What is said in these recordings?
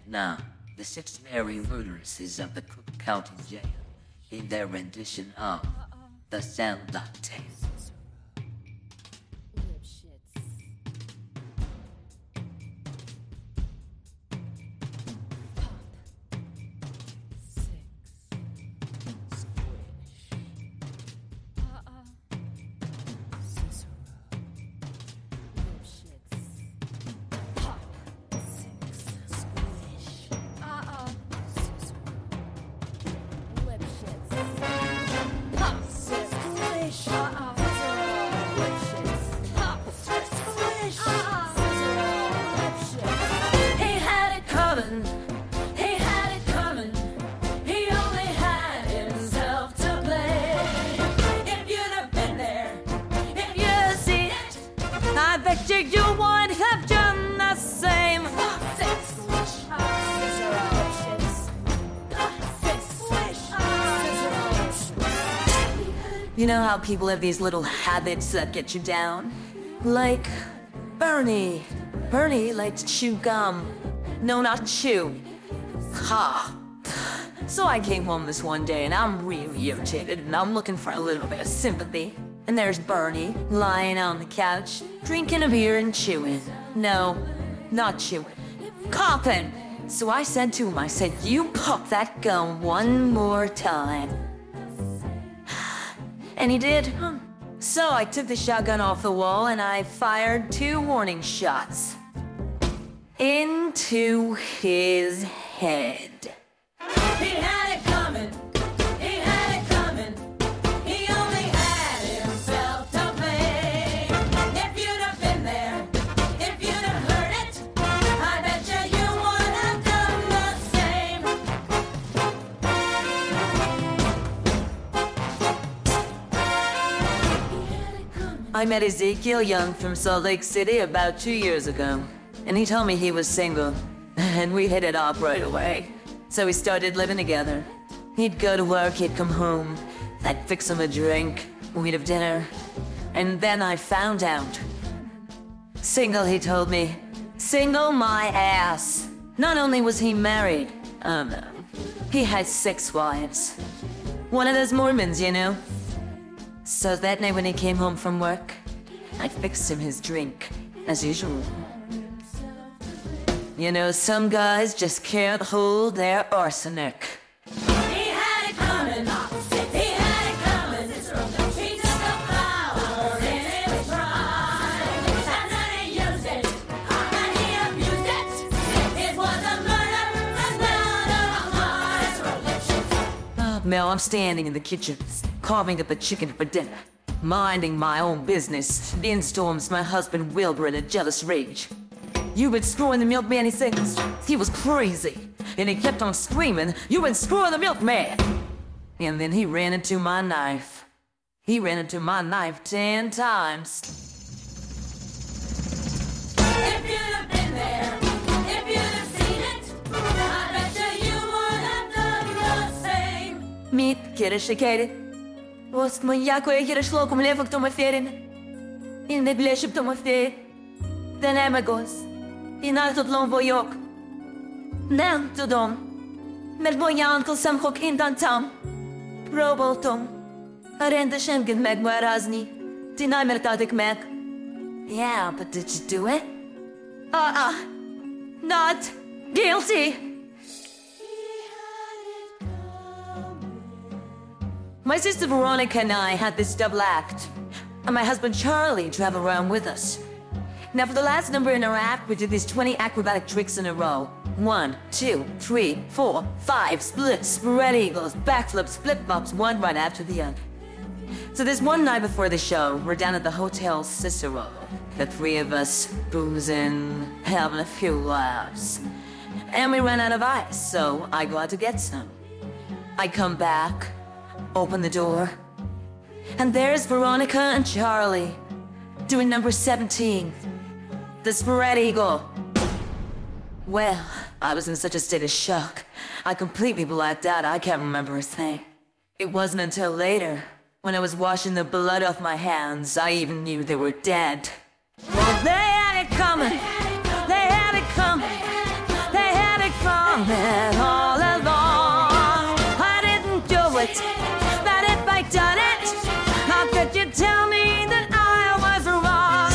Now, the 6 Mary murderesses of the Cook County Jail in their rendition of The Soundlock Tale. You know how people have these little habits that get you down? Like Bernie. Bernie liked to chew gum. No, not chew. Ha. So I came home this one day and I'm really irritated and I'm looking for a little bit of sympathy. And there's Bernie lying on the couch, drinking a beer and chewing. No, not chewing. Coughing. So I said to him, I said, you pop that gum one more time. And he did. So I took the shotgun off the wall and I fired 2 warning shots into his head. He had it coming. He had it coming. He only had himself to blame. If you'd have been there, if you'd have heard it, I bet you would have done the same. I met Ezekiel Young from Salt Lake City about 2 years ago, and he told me he was single, and we hit it off right away. So we started living together. He'd go to work, he'd come home, I'd fix him a drink, we'd have dinner, and then I found out. Single, he told me. Single my ass. Not only was he married, he had 6 wives. One of those Mormons, you know. So that night when he came home from work, I fixed him his drink, as usual. You know, some guys just can't hold their arsenic. He had it coming. He had it coming. He took a flower in his prime, and then he used it, and he abused it. It was a murder, and now Mel, I'm standing in the kitchen, carving up a chicken for dinner, minding my own business. In storms my husband Wilbur in a jealous rage. You've been screwing the milkman, he said. He was crazy, and he kept on screaming, "You've been screwing the milkman!" And then he ran into my knife. He ran into my knife 10 times. If you'd have been there, if you'd have seen it, I bet you would have done the same. Мит, киришикери. Ост маяко е киришло ком левок то маферин. И не блешип то мафер. Den emagos. I naltot lon vojok. Nem tudom, mert bolyánkkal szemhok indantam. Próbáltam a rendesenként megmagyarázni. Ti nem értetek meg. Yeah, but did you do it? Not guilty. My sister Veronica and I had this double act, and my husband Charlie traveled around with us. Now for the last number in our act, we did these 20 acrobatic tricks in a row. 1, 2, 3, 4, 5, splits, spread eagles, backflips, flip-flops, one right after the other. So this one night before the show, we're down at the Hotel Cicero. The 3 of us boozing, having a few laughs. And we ran out of ice, so I go out to get some. I come back, open the door, and there's Veronica and Charlie doing number 17, the spread eagle. Well, I was in such a state of shock, I completely blacked out. I can't remember a thing. It wasn't until later, when I was washing the blood off my hands, I even knew they were dead. Well, they had it coming. They had it coming. They had it coming. coming all along. I didn't do it, but if I done it, how could you tell me that I was wrong?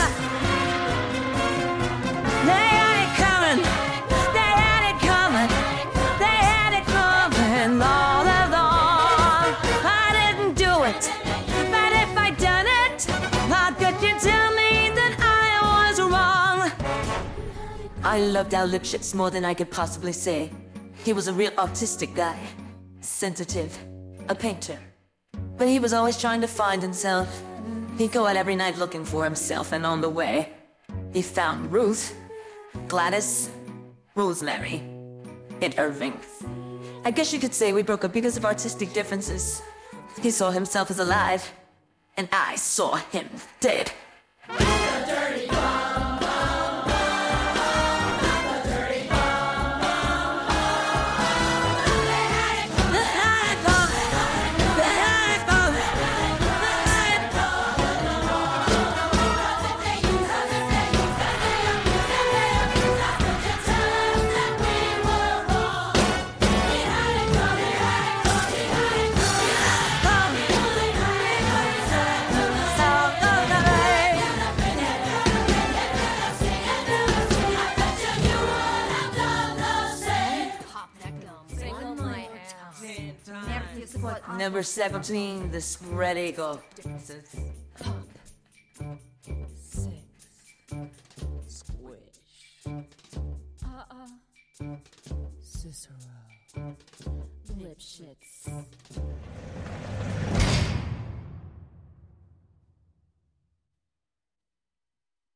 They had it coming, they had it coming, they had it coming all along. I didn't do it, but if I done it, how could you tell me that I was wrong? I loved Al Lipschitz more than I could possibly say. He was a real artistic guy, sensitive, a painter. But he was always trying to find himself. He'd go out every night looking for himself, and on the way, he found Ruth, Gladys, Rosemary, and Irving. I guess you could say we broke up because of artistic differences. He saw himself as alive, and I saw him dead. Number 17, the spread eagle. Cicero. Lipschitz.